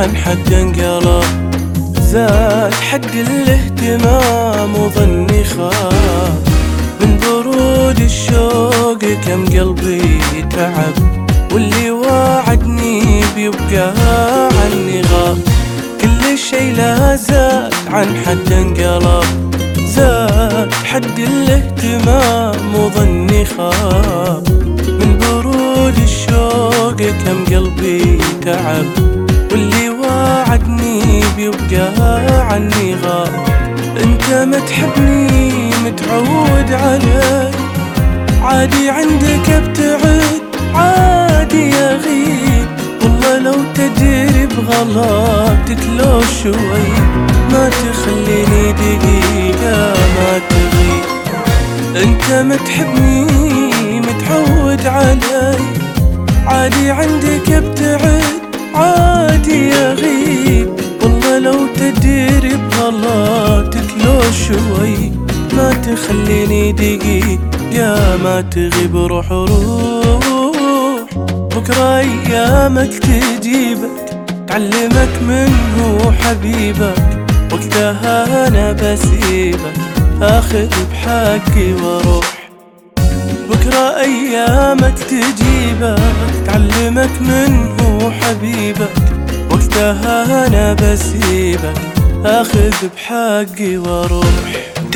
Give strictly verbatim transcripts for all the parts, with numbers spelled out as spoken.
عن حد انقلب، زاد حد الاهتمام وظني خاب من برود الشوق كم قلبي تعب، واللي وعدني بيبقى عني غاب. كل شي لا زاد عن حد انقلب، زاد حد الاهتمام وظني خاب من برود الشوق كم قلبي تعب، واللي وعدني بيبقى عني غاب. انت ما تحبني متعود علي، عادي عندك ابتعد عادي اغيب، والله لو تدري بغلطك لو شوي ما تخليني دقيقة ما تغيب. انت ما تحبني متعود علي، عادي عندك ابتعد عادي اغيب، والله لو تدري بغلطك لو شوي ما تخليني دقيقة ما تغيب. روح روح بكرة ايامك تجيبك، تعلمك منه حبيبك، وقتها انا بسيبك اخذ بحقي واروح. بكرة ايامك تجيبك، تعلمك منه حبيبك، وقتها انا بسيبك اخذ بحقي واروح.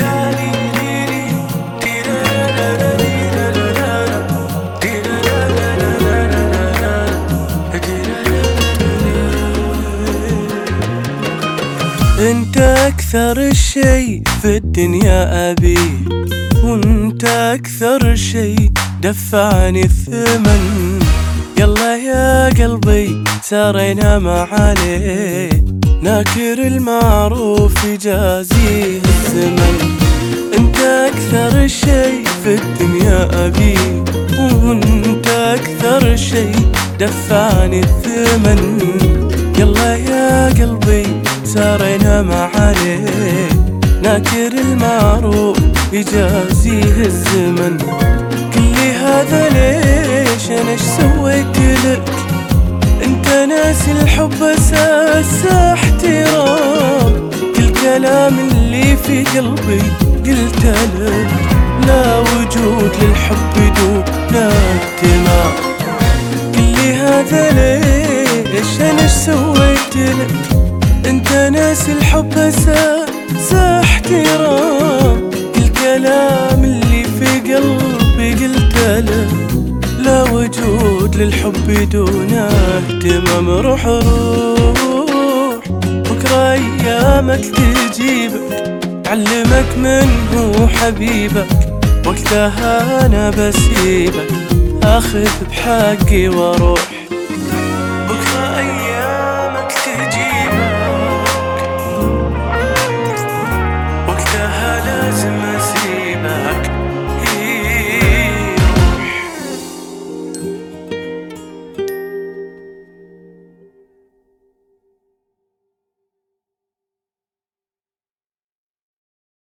انت اكثر شي في الدنيا ابيه، وانت اكثر شي دفعني الثمن، يلا يا قلبي سارينا ما عليه، ناكر المعروف يجازيه الزمن. انت اكثر شي في الدنيا ابيه، وانت اكثر شي دفعني الثمن، يلا يا قلبي سارينا ما عليه، ناكر المعروف يجازيه الزمن. كل هذا ليش انا ايش سويت لك؟ انت ناسي الحب اساس احترام، كل كلام اللي في قلبي قلت لك، لا وجود للحب دون اهتمام. كل هذا ليش انا ايش سويت لك؟ انت ناسي الحب اساس احترام، كل كلام اللي في قلبي قلت له، لا وجود للحب دون اهتمام. روح روح بكرة ايامك تجيبك، تعلمك منه حبيبك، وقتها انا بسيبك اخذ بحقي واروح.